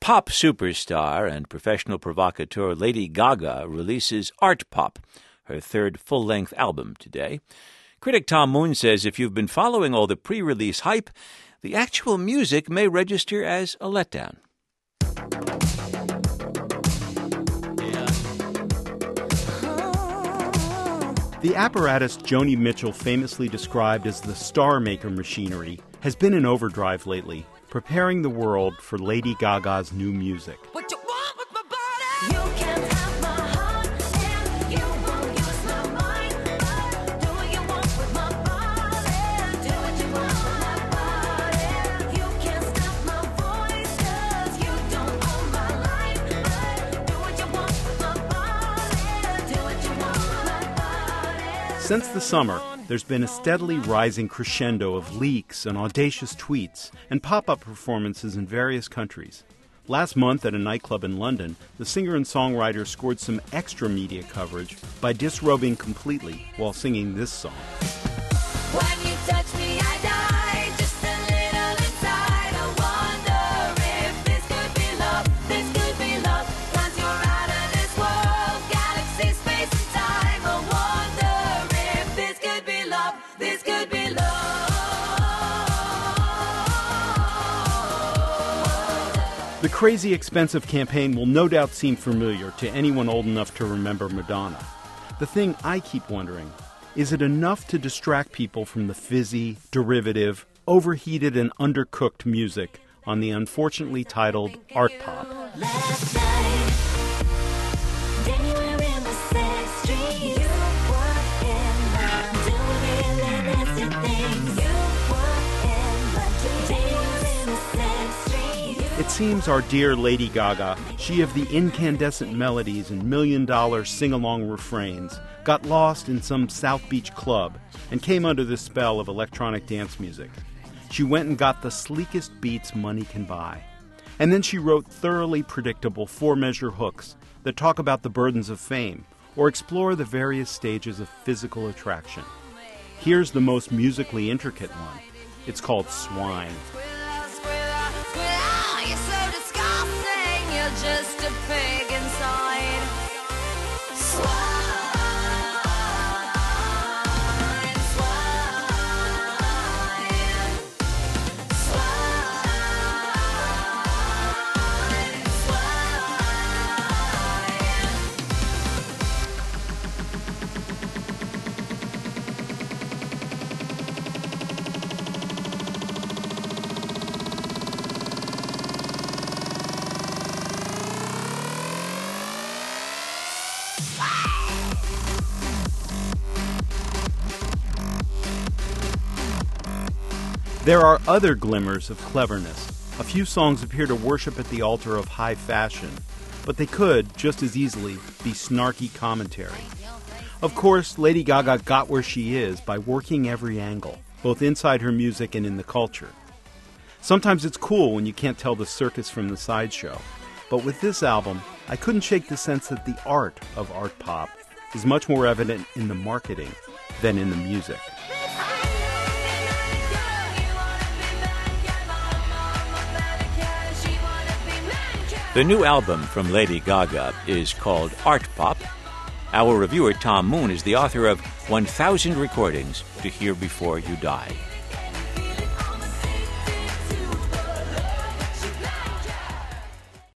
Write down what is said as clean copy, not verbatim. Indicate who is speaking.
Speaker 1: Pop superstar and professional provocateur Lady Gaga releases Art Pop, her third full-length album today. Critic Tom Moon says if you've been following all the pre-release hype, the actual music may register as a letdown.
Speaker 2: The apparatus Joni Mitchell famously described as the Star Maker machinery has been in overdrive lately, preparing the world for Lady Gaga's new music.
Speaker 3: What you want with my body? You can't have my heart, and you won't use my mind. But do what you want with my body. Do what you want with my body. You can't stop my voice, 'cause you don't own my life. But do what you want with my body. Do what you want with my body.
Speaker 2: Since the summer, there's been a steadily rising crescendo of leaks and audacious tweets and pop-up performances in various countries. Last month at a nightclub in London, the singer and songwriter scored some extra media coverage by disrobing completely while singing this song.
Speaker 3: When you touch me, I die. Just a little inside. I wonder if this could be love. This could be love. 'Cause you're out of this world. Galaxy, space, and time. I wonder if this could be love. This could be love.
Speaker 2: The crazy expensive campaign will no doubt seem familiar to anyone old enough to remember Madonna. The thing I keep wondering, is it enough to distract people from the fizzy, derivative, overheated and undercooked music on the unfortunately titled Art Pop?
Speaker 3: Last night, then you were in the sex street. You were in my doing really nasty things. You were in my dreams. Then you were in the sex street.
Speaker 2: It seems our dear Lady Gaga, she of the incandescent melodies and million-dollar sing-along refrains, got lost in some South Beach club and came under the spell of electronic dance music. She went and got the sleekest beats money can buy. And then she wrote thoroughly predictable four-measure hooks that talk about the burdens of fame or explore the various stages of physical attraction. Here's the most musically intricate one. It's called Swine.
Speaker 3: Squirrel, you're so disgusting. You're just a pig inside. Swine, swine, swine,
Speaker 2: There are other glimmers of cleverness. A few songs appear to worship at the altar of high fashion, but they could, just as easily, be snarky commentary. Of course, Lady Gaga got where she is by working every angle, both inside her music and in the culture. Sometimes it's cool when you can't tell the circus from the sideshow, but with this album, I couldn't shake the sense that the art of art pop is much more evident in the marketing than in the music.
Speaker 1: The new album from Lady Gaga is called Art Pop. Our reviewer Tom Moon is the author of 1,000 Recordings to Hear Before You Die.